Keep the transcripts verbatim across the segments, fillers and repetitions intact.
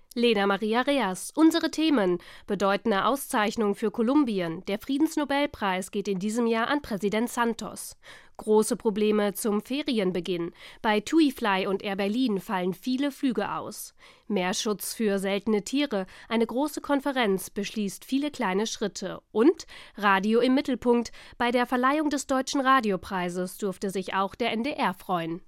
Lena Maria Reas. Unsere Themen: bedeutende Auszeichnung für Kolumbien. Der Friedensnobelpreis geht in diesem Jahr an Präsident Santos. Große Probleme zum Ferienbeginn. Bei TuiFly und Air Berlin fallen viele Flüge aus. Mehr Schutz für seltene Tiere. Eine große Konferenz beschließt viele kleine Schritte. Und Radio im Mittelpunkt. Bei der Verleihung des Deutschen Radiopreises durfte sich auch der N D R freuen.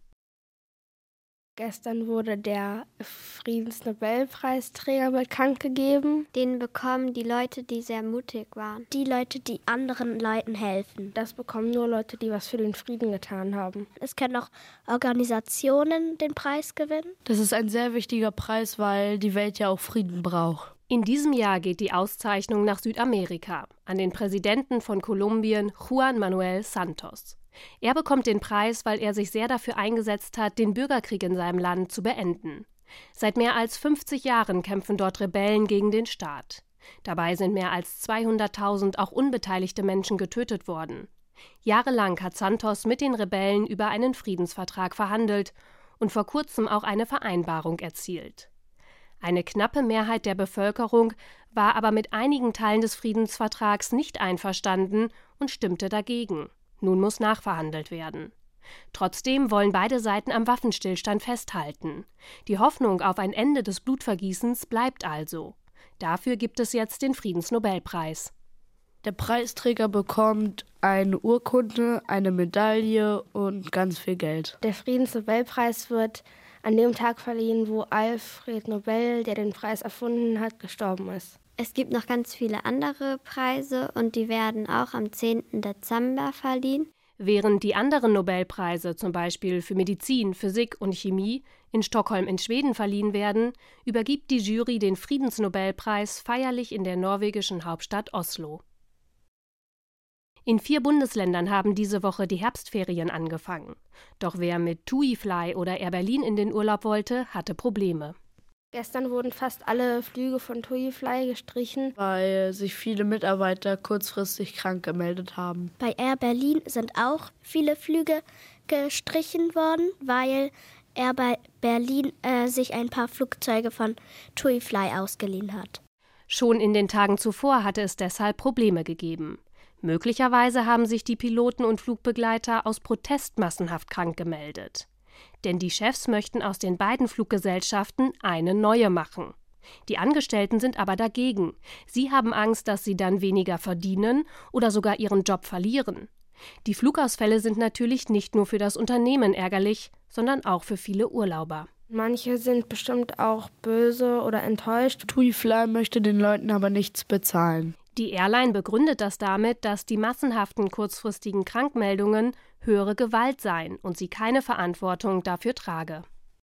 Gestern wurde der Friedensnobelpreisträger bekannt gegeben. Den bekommen die Leute, die sehr mutig waren. Die Leute, die anderen Leuten helfen. Das bekommen nur Leute, die was für den Frieden getan haben. Es können auch Organisationen den Preis gewinnen. Das ist ein sehr wichtiger Preis, weil die Welt ja auch Frieden braucht. In diesem Jahr geht die Auszeichnung nach Südamerika, an den Präsidenten von Kolumbien, Juan Manuel Santos. Er bekommt den Preis, weil er sich sehr dafür eingesetzt hat, den Bürgerkrieg in seinem Land zu beenden. Seit mehr als fünfzig Jahren kämpfen dort Rebellen gegen den Staat. Dabei sind mehr als zweihunderttausend auch unbeteiligte Menschen getötet worden. Jahrelang hat Santos mit den Rebellen über einen Friedensvertrag verhandelt und vor kurzem auch eine Vereinbarung erzielt. Eine knappe Mehrheit der Bevölkerung war aber mit einigen Teilen des Friedensvertrags nicht einverstanden und stimmte dagegen. Nun muss nachverhandelt werden. Trotzdem wollen beide Seiten am Waffenstillstand festhalten. Die Hoffnung auf ein Ende des Blutvergießens bleibt also. Dafür gibt es jetzt den Friedensnobelpreis. Der Preisträger bekommt eine Urkunde, eine Medaille und ganz viel Geld. Der Friedensnobelpreis wird an dem Tag verliehen, wo Alfred Nobel, der den Preis erfunden hat, gestorben ist. Es gibt noch ganz viele andere Preise und die werden auch am zehnten Dezember verliehen. Während die anderen Nobelpreise, zum Beispiel für Medizin, Physik und Chemie, in Stockholm in Schweden verliehen werden, übergibt die Jury den Friedensnobelpreis feierlich in der norwegischen Hauptstadt Oslo. In vier Bundesländern haben diese Woche die Herbstferien angefangen. Doch wer mit TuiFly oder Air Berlin in den Urlaub wollte, hatte Probleme. Gestern wurden fast alle Flüge von TuiFly gestrichen, weil sich viele Mitarbeiter kurzfristig krank gemeldet haben. Bei Air Berlin sind auch viele Flüge gestrichen worden, weil Air Berlin äh, sich ein paar Flugzeuge von TuiFly ausgeliehen hat. Schon in den Tagen zuvor hatte es deshalb Probleme gegeben. Möglicherweise haben sich die Piloten und Flugbegleiter aus Protest massenhaft krank gemeldet. Denn die Chefs möchten aus den beiden Fluggesellschaften eine neue machen. Die Angestellten sind aber dagegen. Sie haben Angst, dass sie dann weniger verdienen oder sogar ihren Job verlieren. Die Flugausfälle sind natürlich nicht nur für das Unternehmen ärgerlich, sondern auch für viele Urlauber. Manche sind bestimmt auch böse oder enttäuscht. TuiFly möchte den Leuten aber nichts bezahlen. Die Airline begründet das damit, dass die massenhaften kurzfristigen Krankmeldungen höhere Gewalt seien und sie keine Verantwortung dafür trage.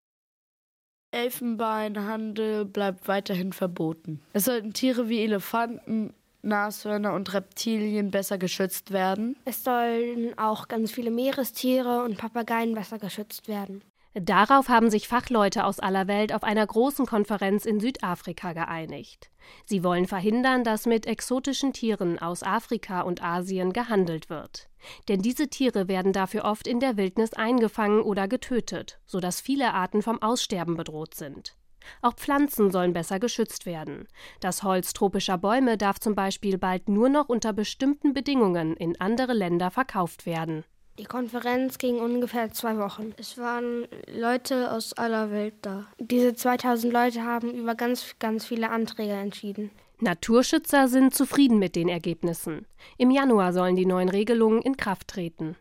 Elfenbeinhandel bleibt weiterhin verboten. Es sollten Tiere wie Elefanten, Nashörner und Reptilien besser geschützt werden. Es sollen auch ganz viele Meerestiere und Papageien besser geschützt werden. Darauf haben sich Fachleute aus aller Welt auf einer großen Konferenz in Südafrika geeinigt. Sie wollen verhindern, dass mit exotischen Tieren aus Afrika und Asien gehandelt wird. Denn diese Tiere werden dafür oft in der Wildnis eingefangen oder getötet, sodass viele Arten vom Aussterben bedroht sind. Auch Pflanzen sollen besser geschützt werden. Das Holz tropischer Bäume darf zum Beispiel bald nur noch unter bestimmten Bedingungen in andere Länder verkauft werden. Die Konferenz ging ungefähr zwei Wochen. Es waren Leute aus aller Welt da. Diese zweitausend Leute haben über ganz, ganz viele Anträge entschieden. Naturschützer sind zufrieden mit den Ergebnissen. Im Januar sollen die neuen Regelungen in Kraft treten.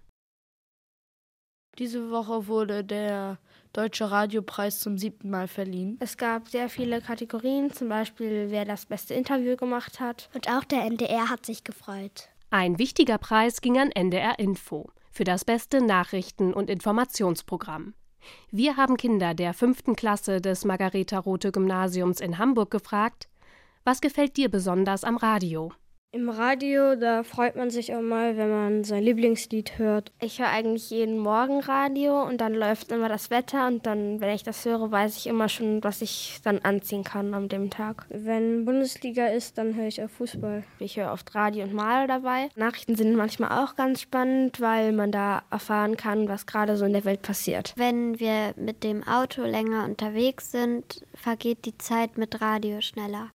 Diese Woche wurde der Deutsche Radiopreis zum siebten Mal verliehen. Es gab sehr viele Kategorien, zum Beispiel wer das beste Interview gemacht hat. Und auch der N D R hat sich gefreut. Ein wichtiger Preis ging an N D R Info für das beste Nachrichten- und Informationsprogramm. Wir haben Kinder der fünften Klasse des Margareta-Rothe-Gymnasiums in Hamburg gefragt, was gefällt dir besonders am Radio? Im Radio, da freut man sich auch mal, wenn man sein Lieblingslied hört. Ich höre eigentlich jeden Morgen Radio und dann läuft immer das Wetter und dann, wenn ich das höre, weiß ich immer schon, was ich dann anziehen kann an dem Tag. Wenn Bundesliga ist, dann höre ich auch Fußball. Ich höre oft Radio und Male dabei. Nachrichten sind manchmal auch ganz spannend, weil man da erfahren kann, was gerade so in der Welt passiert. Wenn wir mit dem Auto länger unterwegs sind, vergeht die Zeit mit Radio schneller.